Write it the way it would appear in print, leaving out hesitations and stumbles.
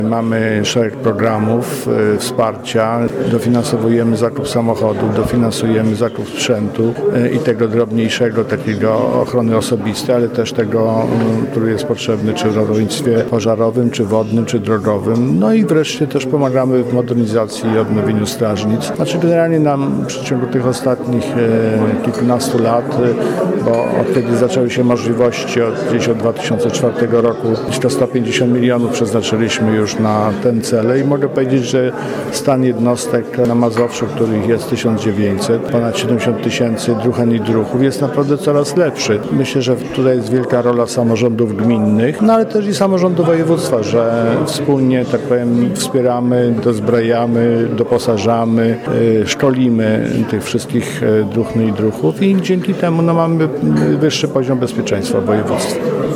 Mamy szereg programów wsparcia, dofinansowujemy zakup samochodu, dofinansujemy zakup sprzętu i tego drobniejszego, takiego ochrony osobistej, ale też tego, który jest potrzebny czy w ratownictwie pożarowym, czy wodnym, czy drogowym. No i wreszcie też pomagamy w modernizacji i odnowieniu strażnic. Znaczy generalnie nam w przeciągu tych ostatnich kilkunastu lat, bo od kiedy zaczęły się możliwości, gdzieś od 2004 roku, to 150 milionów przeznaczyliśmy już na ten cel i mogę powiedzieć, że stan jednostek na Mazowszu, których jest 1900, ponad 70 tysięcy druhen i druhów, jest naprawdę coraz lepszy. Myślę, że tutaj jest wielka rola samorządów gminnych, no ale też i samorządu województwa, że wspólnie, tak powiem, wspieramy, dozbrajamy, doposażamy, szkolimy tych wszystkich druhen i druhów i dzięki temu mamy wyższy poziom bezpieczeństwa w województwie.